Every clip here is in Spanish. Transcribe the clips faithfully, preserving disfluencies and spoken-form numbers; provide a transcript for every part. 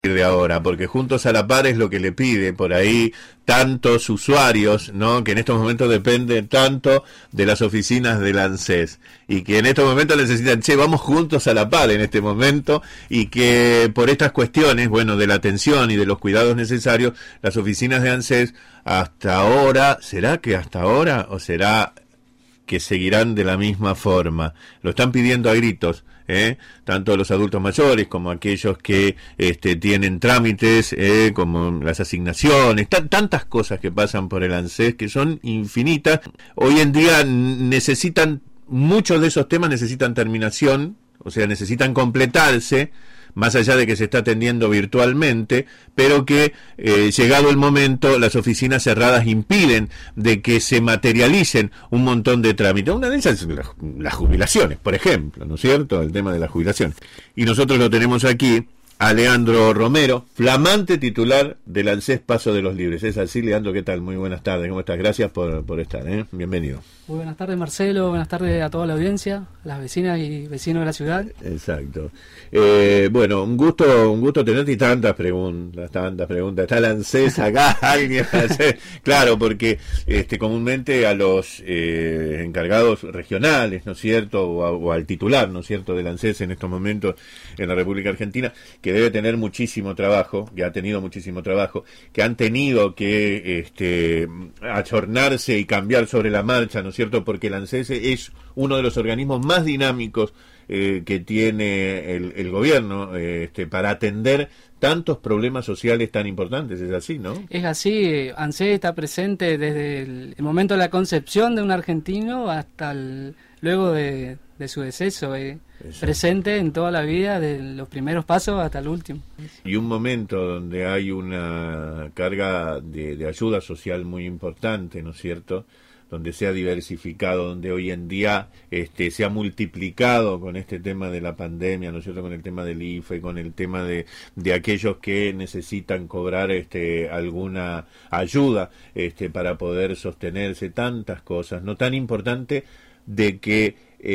de ahora, porque Juntos a la Par es lo que le pide por ahí tantos usuarios, ¿no? Que en estos momentos dependen tanto de las oficinas del ANSES y que en estos momentos necesitan, che, vamos juntos a la par en este momento, y que por estas cuestiones, bueno, de la atención y de los cuidados necesarios, las oficinas de ANSES hasta ahora, ¿será que hasta ahora o será que seguirán de la misma forma? Lo están pidiendo a gritos, ¿eh? Tanto los adultos mayores como aquellos que este, tienen trámites, ¿eh? Como las asignaciones, t- tantas cosas que pasan por el ANSES que son infinitas. Hoy en día necesitan, muchos de esos temas necesitan terminación, o sea, necesitan completarse, más allá de que se está atendiendo virtualmente, pero que eh, llegado el momento las oficinas cerradas impiden de que se materialicen un montón de trámites. Una de esas es las, las jubilaciones, por ejemplo, ¿no es cierto? El tema de las jubilaciones. Y nosotros lo tenemos aquí a Leandro Romero, flamante titular del ANSES Paso de los Libres. Es así, Leandro, ¿qué tal? Muy buenas tardes, ¿cómo estás? Gracias por, por estar, ¿eh? Bienvenido. Muy buenas tardes, Marcelo, buenas tardes a toda la audiencia, las vecinas y vecinos de la ciudad. Exacto. Eh, bueno, un gusto un gusto tenerte y tantas preguntas, tantas preguntas. Está el ANSES acá, alguien ANSES. Claro, porque este comúnmente a los eh, encargados regionales, ¿no es cierto? O, a, o al titular, ¿no es cierto?, del ANSES en estos momentos en la República Argentina, que debe tener muchísimo trabajo, que ha tenido muchísimo trabajo, que han tenido que este, achornarse y cambiar sobre la marcha, ¿no es cierto?, porque el ANSES es uno de los organismos más dinámicos eh, que tiene el, el gobierno eh, este, para atender tantos problemas sociales tan importantes. Es así, ¿no? Es así, ANSES está presente desde el, el momento de la concepción de un argentino hasta el, luego de, de su deceso, eh, presente en toda la vida, de los primeros pasos hasta el último. Y un momento donde hay una carga de, de ayuda social muy importante, ¿no es cierto?, donde se ha diversificado, donde hoy en día este, se ha multiplicado con este tema de la pandemia, ¿no es cierto?, con el tema del I F E, con el tema de, de aquellos que necesitan cobrar este, alguna ayuda este, para poder sostenerse, tantas cosas, ¿no? Tan importante de que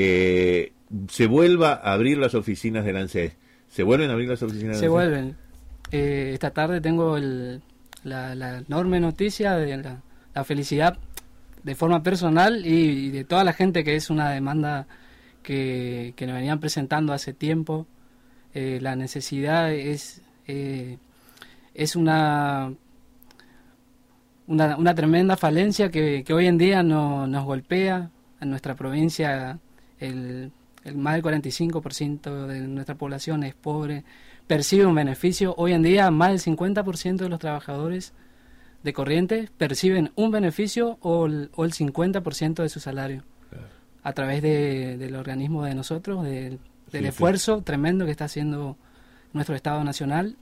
eh, se vuelva a abrir las oficinas del ANSES. ¿Se vuelven a abrir las oficinas del ANSES? Se vuelven. Eh, esta tarde tengo el, la, la enorme noticia de la, la felicidad de forma personal y, y de toda la gente, que es una demanda que, que nos venían presentando hace tiempo. Eh, la necesidad es eh, es una, una una tremenda falencia que, que hoy en día no, nos golpea. En nuestra provincia el, el más del cuarenta y cinco por ciento de nuestra población es pobre, percibe un beneficio. Hoy en día más del cincuenta por ciento de los trabajadores de Corrientes perciben un beneficio o el, o el cincuenta por ciento de su salario, claro, a través de, del organismo de nosotros, de, del sí, esfuerzo sí. tremendo que está haciendo nuestro Estado Nacional.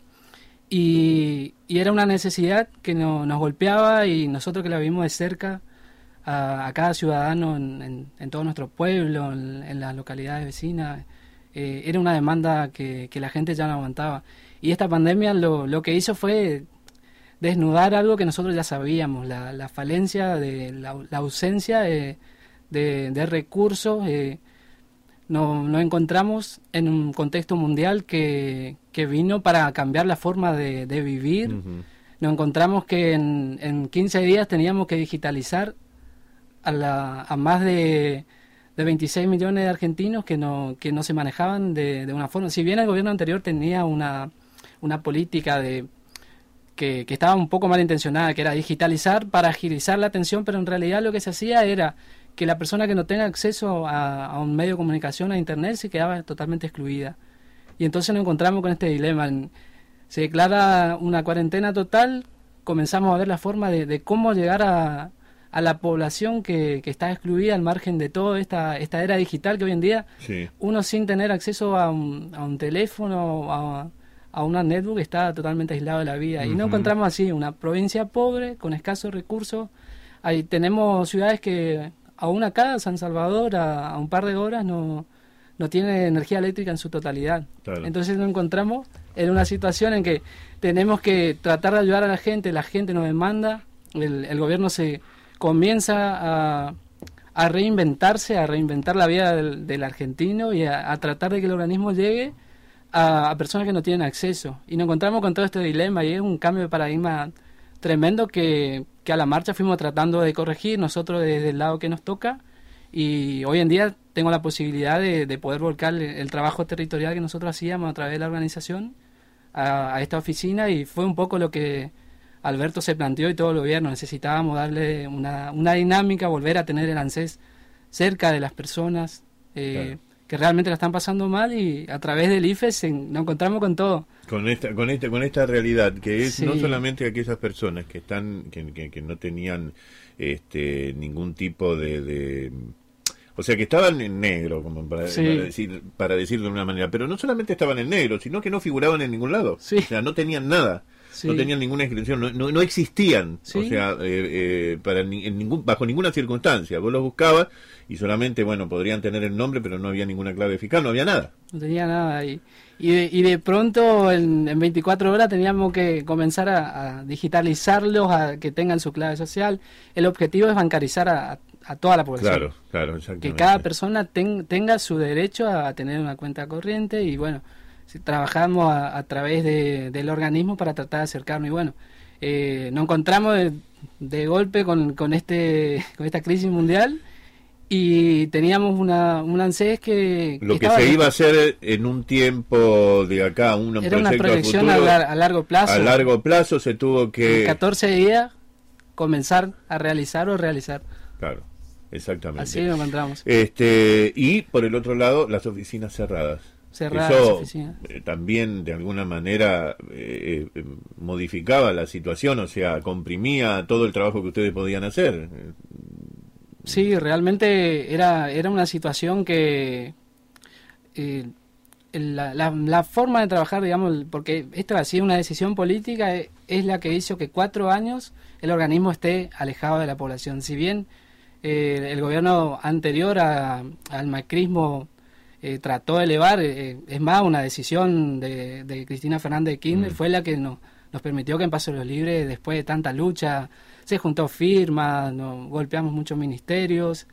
Y, y era una necesidad que no, nos golpeaba, y nosotros que la vimos de cerca, a, a cada ciudadano en, en, en todo nuestro pueblo, en, en las localidades vecinas, eh, era una demanda que, que la gente ya no aguantaba. Y esta pandemia lo, lo que hizo fue desnudar algo que nosotros ya sabíamos, la, la falencia, de la, la ausencia de, de, de recursos. Eh, nos, nos encontramos en un contexto mundial que, que vino para cambiar la forma de, de vivir. Uh-huh. Nos encontramos que en, en quince días teníamos que digitalizar a, la, a más de, de veintiséis millones de argentinos que no, que no se manejaban de, de una forma. Si bien el gobierno anterior tenía una, una política de Que, que estaba un poco malintencionada, que era digitalizar para agilizar la atención, pero en realidad lo que se hacía era que la persona que no tenga acceso a, a un medio de comunicación, a internet, se quedaba totalmente excluida. Y entonces nos encontramos con este dilema. Se declara una cuarentena total, comenzamos a ver la forma de, de cómo llegar a, a la población que, que está excluida al margen de toda esta, esta era digital que hoy en día, sí, uno sin tener acceso a un, a un teléfono, a a una netbook, está totalmente aislado de la vida. Uh-huh. Y nos encontramos así, una provincia pobre, con escasos recursos. Ahí tenemos ciudades que, aún acá, San Salvador, a, a un par de horas, no, no tiene energía eléctrica en su totalidad. Claro. Entonces nos encontramos en una situación en que tenemos que tratar de ayudar a la gente, la gente nos demanda, el, el gobierno se comienza a, a reinventarse, a reinventar la vida del, del argentino y a, a tratar de que el organismo llegue a, a personas que no tienen acceso. Y nos encontramos con todo este dilema y es un cambio de paradigma tremendo que, que a la marcha fuimos tratando de corregir nosotros desde el lado que nos toca, y hoy en día tengo la posibilidad de, de poder volcar el, el trabajo territorial que nosotros hacíamos a través de la organización a, a esta oficina, y fue un poco lo que Alberto se planteó y todo el gobierno. Necesitábamos darle una, una dinámica, volver a tener el ANSES cerca de las personas eh, claro. que realmente la están pasando mal, y a través del I F E S en, nos encontramos con todo. Con esta, con esta, con esta realidad que es sí. no solamente aquellas personas que están, que, que, que no tenían este ningún tipo de, de o sea que estaban en negro, como para, sí. para decir, para decirlo de una manera, pero no solamente estaban en negro, sino que no figuraban en ningún lado, sí. o sea, no tenían nada. Sí. No tenían ninguna inscripción, no, no, no existían, ¿sí? o sea, eh, eh, para ni, en ningún, bajo ninguna circunstancia. Vos los buscabas y solamente, bueno, podrían tener el nombre, pero no había ninguna clave fiscal, no había nada. No tenía nada. Y, y, de, y de pronto, en, en veinticuatro horas, teníamos que comenzar a, a digitalizarlos, a que tengan su clave social. El objetivo es bancarizar a, a toda la población. Claro, claro, exactamente. Que cada persona ten, tenga su derecho a tener una cuenta corriente, y bueno, trabajamos a, a través de, del organismo para tratar de acercarnos, y bueno, eh, nos encontramos de, de golpe con, con este con esta crisis mundial, y teníamos una un ANSES que, que lo que se iba a hacer en un tiempo de acá, un era una proyección a, futuro, a, a largo plazo. A largo plazo se tuvo que en catorce días comenzar a realizar o realizar. Claro, exactamente. Así nos encontramos. Este, y por el otro lado, las oficinas cerradas. Eso eh, también de alguna manera eh, eh, modificaba la situación, o sea, comprimía todo el trabajo que ustedes podían hacer. Sí, realmente era era una situación que eh, la, la, la forma de trabajar, digamos, porque esto ha sido una decisión política, es, es la que hizo que cuatro años el organismo esté alejado de la población. Si bien eh, el gobierno anterior a, al macrismo Eh, trató de elevar, eh, es más, una decisión de, de Cristina Fernández de Kirchner mm. fue la que no, nos permitió que en Paso de los Libres, después de tanta lucha, se juntó firmas, nos golpeamos muchos ministerios,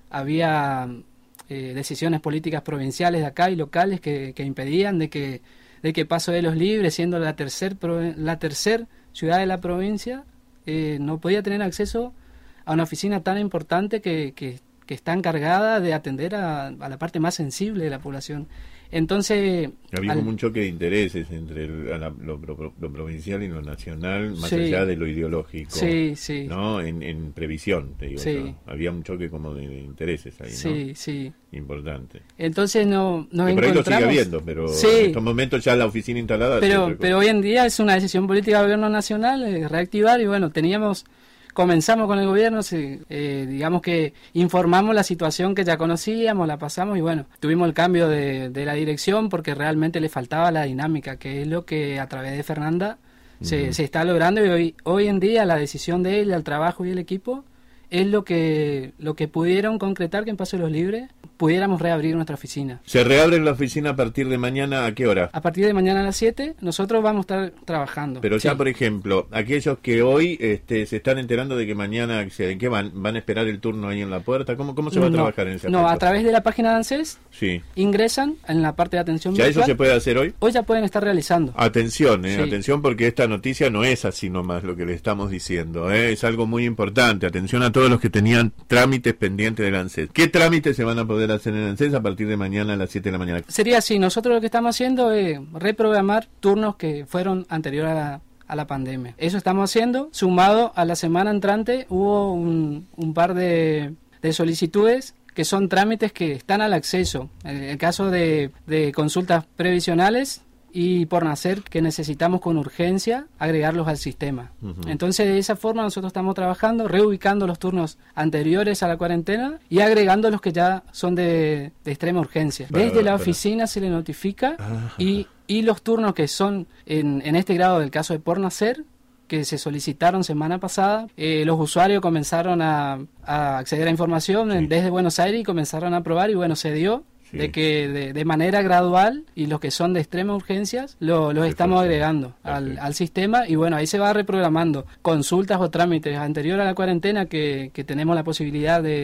había eh, decisiones políticas provinciales de acá y locales que, que impedían de que, de que Paso de los Libres, siendo la tercer, la tercer ciudad de la provincia, eh, no podía tener acceso a una oficina tan importante que, que que está encargada de atender a, a la parte más sensible de la población. Entonces había al, como un choque de intereses entre el, la, lo, lo, lo provincial y lo nacional, más sí, allá de lo ideológico, sí, sí. ¿no? En, en previsión, te digo, sí. ¿no? Había un choque como de, de intereses ahí, sí, ¿no? Sí, importante. Entonces no nos encontramos. Por ahí lo sigue habiendo, pero sí. en estos momentos ya la oficina instalada. Pero, pero hoy en día es una decisión política del gobierno nacional, eh, reactivar, y bueno, teníamos comenzamos con el gobierno, eh, digamos que informamos la situación que ya conocíamos, la pasamos, y bueno, tuvimos el cambio de, de la dirección porque realmente le faltaba la dinámica, que es lo que a través de Fernanda uh-huh. se, se está logrando, y hoy, hoy en día la decisión de él, el trabajo y el equipo es lo que lo que pudieron concretar que en Paso de los Libres pudiéramos reabrir nuestra oficina. ¿Se reabre la oficina a partir de mañana a qué hora? A partir de mañana a las siete nosotros vamos a estar trabajando. Pero ya, sí. por ejemplo, aquellos que hoy este, se están enterando de que mañana, ¿qué van? ¿Van a esperar el turno ahí en la puerta? ¿Cómo, cómo se va no, a trabajar en ese aspecto? No, a través de la página de ANSES sí. ingresan en la parte de atención virtual. ¿Ya eso se puede hacer hoy? Hoy ya pueden estar realizando. Atención, eh, sí. atención, porque esta noticia no es así nomás lo que le estamos diciendo, eh, es algo muy importante. Atención a todos los que tenían trámites pendientes del ANSES. ¿Qué trámites se van a poder hacer en el ANSES a partir de mañana a las siete de la mañana? Sería así, nosotros lo que estamos haciendo es reprogramar turnos que fueron anterior a la, a la pandemia. Eso estamos haciendo, sumado a la semana entrante hubo un, un par de, de solicitudes que son trámites que están al acceso. En el caso de, de consultas previsionales y por nacer, que necesitamos con urgencia agregarlos al sistema. Uh-huh. Entonces, de esa forma nosotros estamos trabajando, reubicando los turnos anteriores a la cuarentena y agregando los que ya son de, de extrema urgencia. Para, Desde la para. oficina se le notifica y, y los turnos que son, en, en este grado del caso de por nacer, que se solicitaron semana pasada, eh, los usuarios comenzaron a, a acceder a información sí. desde Buenos Aires y comenzaron a aprobar, y bueno, se dio. Sí. De que de, de manera gradual, y los que son de extrema urgencias lo, los estamos agregando al, al sistema, y bueno, ahí se va reprogramando consultas o trámites anterior a la cuarentena que, que tenemos la posibilidad de,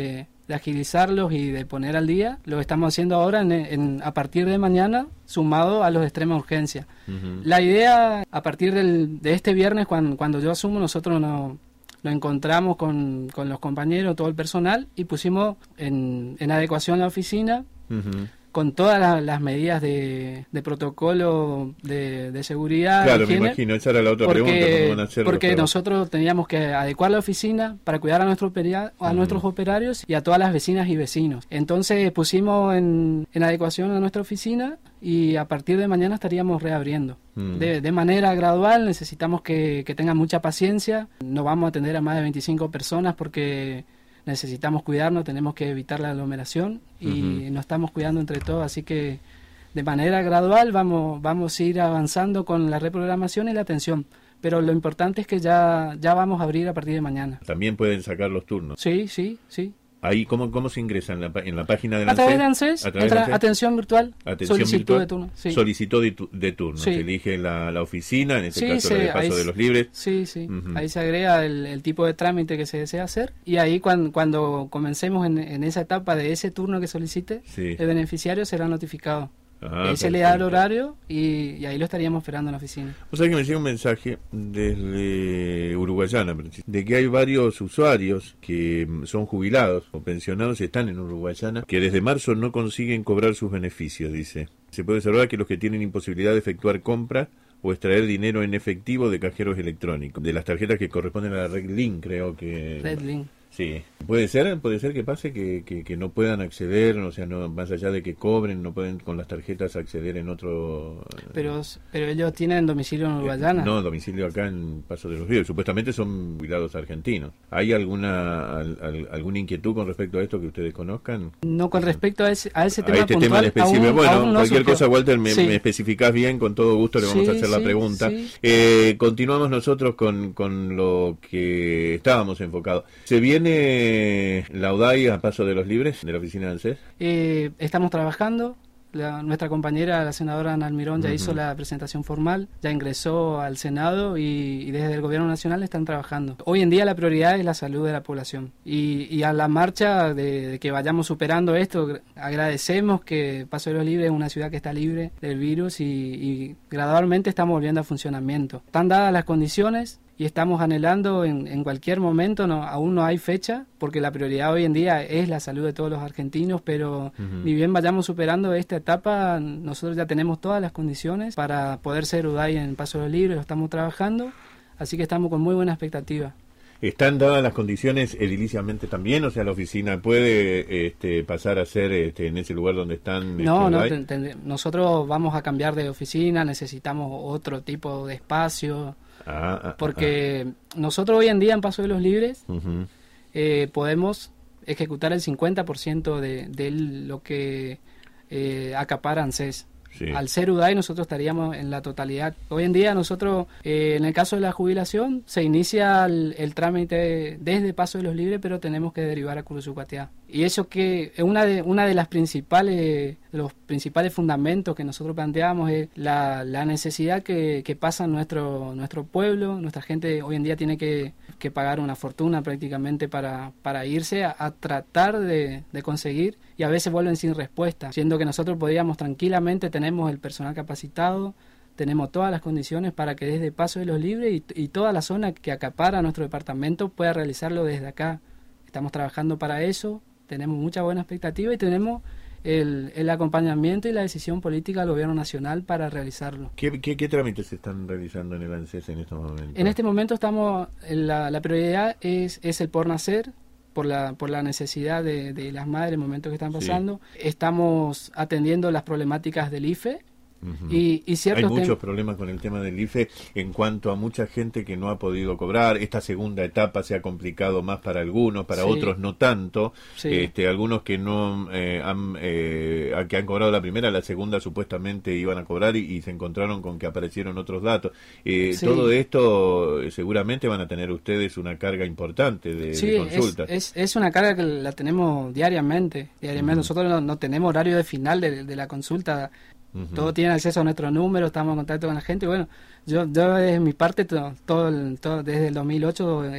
de agilizarlos y de poner al día, lo estamos haciendo ahora en, en, a partir de mañana, sumado a los de extrema urgencia. Uh-huh. La idea, a partir del, de este viernes, cuando, cuando yo asumo, nosotros nos, nos encontramos con, con los compañeros, todo el personal, y pusimos en, en adecuación la oficina, uh-huh. con todas la, las medidas de, de protocolo de, de seguridad. Claro, higiene, me imagino, esa era la otra porque, pregunta. ¿Cómo van a hacer porque los nosotros teníamos que adecuar la oficina para cuidar a, nuestro operia, a uh-huh. nuestros operarios y a todas las vecinas y vecinos. Entonces pusimos en, en adecuación a nuestra oficina y a partir de mañana estaríamos reabriendo. Uh-huh. De, de manera gradual, necesitamos que, que tengan mucha paciencia. No vamos a atender a más de veinticinco personas porque necesitamos cuidarnos, tenemos que evitar la aglomeración y uh-huh. nos estamos cuidando entre todos, así que de manera gradual vamos vamos a ir avanzando con la reprogramación y la atención, pero lo importante es que ya ya vamos a abrir a partir de mañana. También pueden sacar los turnos. Sí, sí, sí. Ahí, ¿cómo, cómo se ingresa en la, en la página de ANSES? A través de ANSES, ANSES, entra de atención virtual, atención solicitud virtual, de turno. Sí. Solicitud de, tu, de turno. Sí. Se elige la, la oficina, en este sí, caso sí, la de Paso de los Libres. Sí, sí. Uh-huh. Ahí se agrega el, el tipo de trámite que se desea hacer y ahí cuando, cuando comencemos en, en esa etapa de ese turno que solicite, sí. el beneficiario será notificado. Ah, se le da el horario y, y ahí lo estaríamos esperando en la oficina. O sea que me llega un mensaje desde Uruguayana de que hay varios usuarios que son jubilados o pensionados y están en Uruguayana que desde marzo no consiguen cobrar sus beneficios, dice. Se puede observar que los que tienen imposibilidad de efectuar compras o extraer dinero en efectivo de cajeros electrónicos, de las tarjetas que corresponden a la Red Link, creo que... Red Link. Sí, puede ser, puede ser que pase que, que, que no puedan acceder, o sea, no más allá de que cobren, no pueden con las tarjetas acceder en otro... Pero pero ellos tienen domicilio en Uruguayana. Eh, no, domicilio acá en Paso de los Ríos, supuestamente son jubilados argentinos. ¿Hay alguna al, al, alguna inquietud con respecto a esto que ustedes conozcan? No, con respecto a ese, a ese tema a este puntual, tema específico. Aún, bueno, aún no cualquier surgió. cosa, Walter, me, sí. me especificás bien, con todo gusto le vamos sí, a hacer sí, la pregunta. Sí. Eh, continuamos nosotros con, con lo que estábamos enfocados. ¿Se viene la U D A I a Paso de los Libres, de la oficina de ANSES? Eh, estamos trabajando. La, nuestra compañera, la senadora Ana Almirón, ya uh-huh. hizo la presentación formal, ya ingresó al Senado y, y desde el Gobierno Nacional están trabajando. Hoy en día la prioridad es la salud de la población y, y a la marcha de, de que vayamos superando esto, agradecemos que Paso de los Libres es una ciudad que está libre del virus y, y gradualmente estamos volviendo a funcionamiento. Están dadas las condiciones y estamos anhelando en, en cualquier momento, no, aún no hay fecha, porque la prioridad hoy en día es la salud de todos los argentinos, pero uh-huh. ni bien vayamos superando esta etapa, nosotros ya tenemos todas las condiciones para poder ser U D A I en Paso de los Libres, lo estamos trabajando, así que estamos con muy buena expectativa. ¿Están dadas las condiciones ediliciamente también? O sea, la oficina puede este, pasar a ser este, en ese lugar donde están... No, este, no, ten, ten, nosotros vamos a cambiar de oficina, necesitamos otro tipo de espacio... Ah, ah, porque ah. nosotros hoy en día en Paso de los Libres uh-huh. eh, podemos ejecutar el cincuenta por ciento de, de lo que eh, acapara ANSES. Sí. Al ser U D A I nosotros estaríamos en la totalidad. Hoy en día nosotros, eh, en el caso de la jubilación, se inicia el, el trámite desde Paso de los Libres, pero tenemos que derivar a Curuzucuatiá. Y eso que es una de, una de las principales, de los principales fundamentos que nosotros planteamos es la, la necesidad que, que pasa en nuestro, nuestro pueblo. Nuestra gente hoy en día tiene que, que pagar una fortuna prácticamente para, para irse a, a tratar de, de conseguir y a veces vuelven sin respuesta, siendo que nosotros podríamos tranquilamente, tenemos el personal capacitado, tenemos todas las condiciones para que desde Paso de los Libres y, y toda la zona que acapara nuestro departamento pueda realizarlo desde acá. Estamos trabajando para eso, tenemos mucha buena expectativa y tenemos el, el acompañamiento y la decisión política del Gobierno Nacional para realizarlo. ¿Qué, qué, qué trámites se están realizando en el ANSES en estos momentos? En este momento estamos, la, la prioridad es, es el por nacer, por la por la necesidad de, de las madres, el momento que están pasando. Sí. Estamos atendiendo las problemáticas del I F E. Uh-huh. y, y ciertos Hay muchos tem- problemas con el tema del I F E en cuanto a mucha gente que no ha podido cobrar. Esta segunda etapa se ha complicado más para algunos, para sí. otros no tanto. Sí. Este, algunos que no eh, han eh, que han cobrado la primera, la segunda supuestamente iban a cobrar y, y se encontraron con que aparecieron otros datos. Eh, sí. Todo esto eh, seguramente van a tener ustedes una carga importante de, sí, de consultas. Es, es, es una carga que la tenemos diariamente. diariamente. Uh-huh. Nosotros no, no tenemos horario de final de, de la consulta. Uh-huh. Todos tienen acceso a nuestro número, estamos en contacto con la gente. Bueno, yo, yo desde mi parte, todo, todo, el, todo desde el dos mil ocho, eh,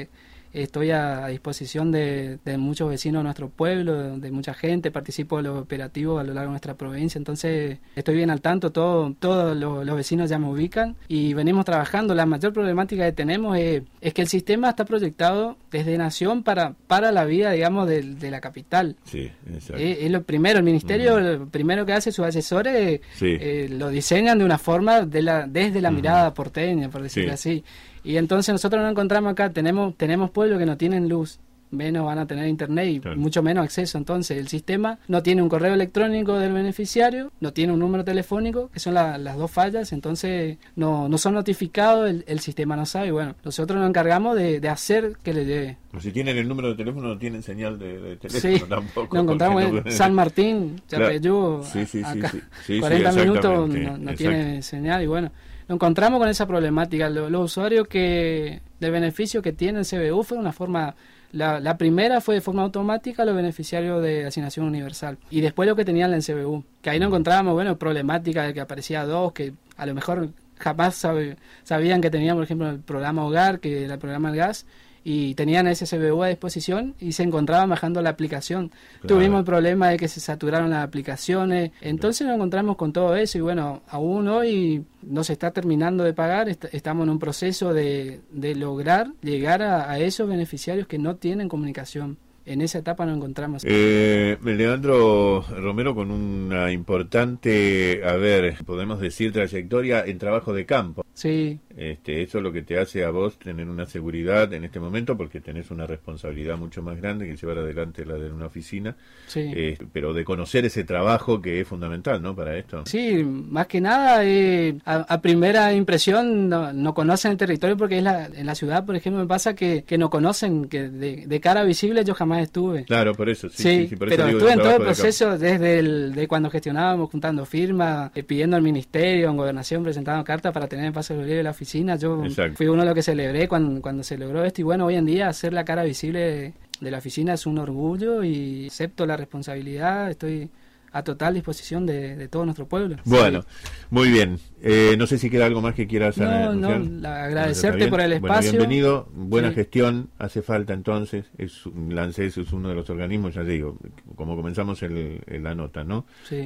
estoy a, a disposición de, de muchos vecinos de nuestro pueblo, de, de mucha gente, participo de los operativos a lo largo de nuestra provincia, entonces estoy bien al tanto, todo, todos los, los vecinos ya me ubican y venimos trabajando. La mayor problemática que tenemos es, es que el sistema está proyectado desde Nación para, para la vida, digamos, de, de la capital. Sí, exacto. Es, es lo primero, el ministerio, Uh-huh. lo primero que hace, sus asesores Sí. eh, lo diseñan de una forma de la, desde la Uh-huh. mirada porteña, por decirlo Sí. así. Y entonces nosotros nos encontramos acá, tenemos tenemos pueblos que no tienen luz, menos van a tener internet y Claro. mucho menos acceso. Entonces el sistema no tiene un correo electrónico del beneficiario, no tiene un número telefónico, que son la, las dos fallas, entonces no, no son notificados, el, el sistema no sabe. Y bueno, nosotros nos encargamos de, de hacer que le llegue. O si tienen el número de teléfono, no tienen señal de, de teléfono Sí, tampoco. nos encontramos porque en no- San Martín, Claro. Chapeyú, Sí, sí, sí, acá, sí. Sí, sí, cuarenta minutos exactamente, no, no exacto. tiene señal y bueno, nos encontramos con esa problemática. Los, los usuarios que de beneficio que tienen C B U fue una forma, la, la primera fue de forma automática los beneficiarios de asignación universal y después lo que tenían en C B U, que ahí nos encontrábamos, bueno, problemática de que aparecía dos, que a lo mejor jamás sabe, sabían que tenían, por ejemplo, el programa Hogar, que era el programa del gas, y tenían ese C B U a disposición y se encontraban bajando la aplicación. Claro. Tuvimos el problema de que se saturaron las aplicaciones, entonces nos encontramos con todo eso y bueno, aún hoy no se está terminando de pagar, est estamos en un proceso de, de lograr llegar a, a esos beneficiarios que no tienen comunicación. En esa etapa nos encontramos. Eh, Leandro Romero, con una importante, a ver, podemos decir, trayectoria en trabajo de campo. Sí, Este, eso es lo que te hace a vos tener una seguridad en este momento, porque tenés una responsabilidad mucho más grande que llevar adelante la de una oficina, sí. eh, pero de conocer ese trabajo que es fundamental, ¿no? Para esto. Sí, más que nada, eh, a, a primera impresión no, no conocen el territorio porque es la, en la ciudad, por ejemplo, me pasa que, que no conocen, que de, de cara visible yo jamás estuve. Claro, por eso, sí, Sí, sí, sí, por eso pero digo estuve de en todo el trabajo de campo. proceso desde el, de cuando gestionábamos, juntando firmas, eh, pidiendo al ministerio, en gobernación, presentando cartas para tener el paso libre de la oficina. Yo Exacto. fui uno de los que celebré cuando, cuando se logró esto y bueno, hoy en día hacer la cara visible de, de la oficina es un orgullo y acepto la responsabilidad, estoy a total disposición de, de todo nuestro pueblo. Bueno, Sí. muy bien. Eh, no sé si queda algo más que quieras No, anunciar. no, la- ¿Está agradecerte bien? por el Bueno, espacio. bienvenido, buena Sí. gestión, hace falta entonces, es un- la ANSES es uno de los organismos, ya te digo, como comenzamos el, el- la nota, ¿no? Sí.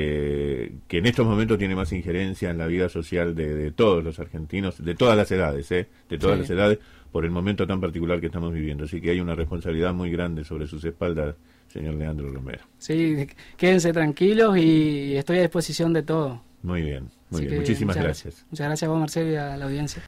Este, que en estos momentos tiene más injerencia en la vida social de, de todos los argentinos, de todas las edades, ¿eh? De todas Sí. las edades, por el momento tan particular que estamos viviendo. Así que hay una responsabilidad muy grande sobre sus espaldas, señor Leandro Romero. Sí, quédense tranquilos y estoy a disposición de todo. Muy bien, muy Así bien. que Muchísimas muchas gracias. Muchas gracias a vos, Marcelo, y a la audiencia.